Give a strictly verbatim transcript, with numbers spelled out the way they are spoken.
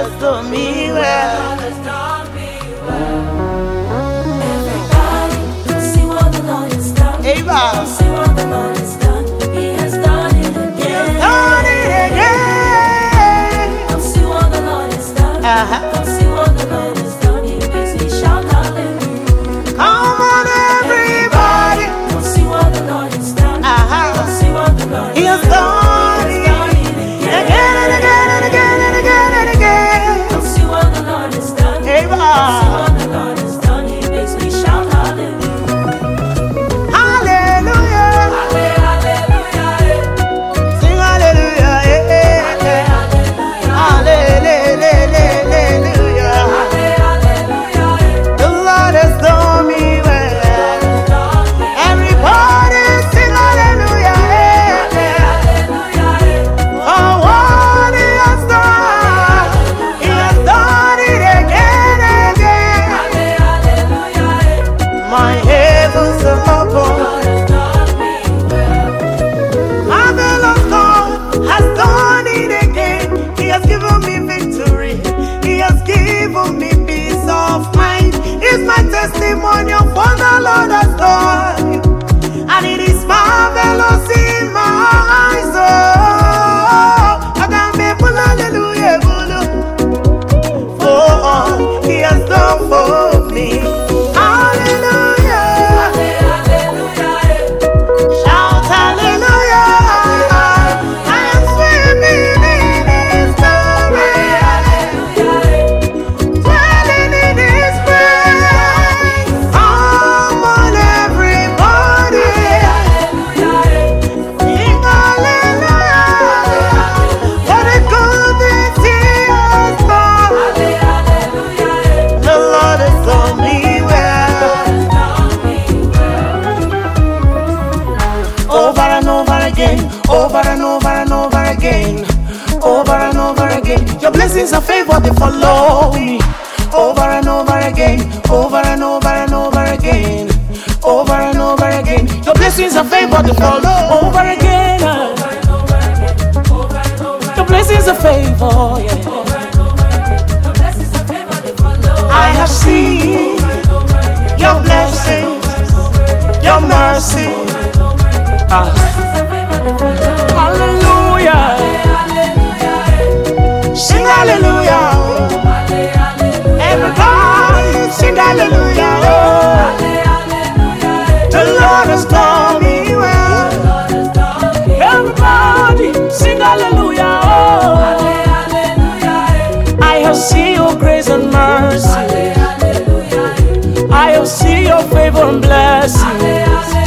has done me well. Everybody, see what the Lord has done. Amen. See what the Lord has done. He has done it again. Done it again. Come see what the Lord has done. Uh-huh. Come see what the Lord has done. He makes me shout hallelujah. Come on, everybody. Come see what the Lord has done. Uh-huh. Come see what the Lord He has done it again and again and again and again and again. Come see what the Lord has done. Come see Amen. what the Lord has done. He makes me shout hallelujah. Hallelujah. Hallelujah. Sing hallelujah. eh, eh, eh. Hallelujah. The Lord has done me well. Everybody sing hallelujah. eh, eh. For what He has done, He has done it again and again. My heavens are open. Marvelous God has done it again. He has given me victory. He has given me peace of mind. It's my testimony of what the Lord has done. And it is marvelous in my eyes. Oh, I can be full hallelujah, for all He has done for me. Hallelujah. Shout hallelujah. I am swimming in His glory, dwelling in His praise. Come on, everybody, sing hallelujah. For the good things He has done, the Lord has done me well. Over and over again, over and over and over again, over and over again. Your blessings and favor, they follow me. Over and over again, over and over and over again, over and over again. Your blessings and favor, they follow over again. Your blessings and favor, yeah. I have seen your blessings, your mercy. Ah. Hallelujah. Sing hallelujah. Everybody sing hallelujah. The Lord has done me well. Everybody sing hallelujah. I have seen your grace and mercy. I have seen your favor and blessing.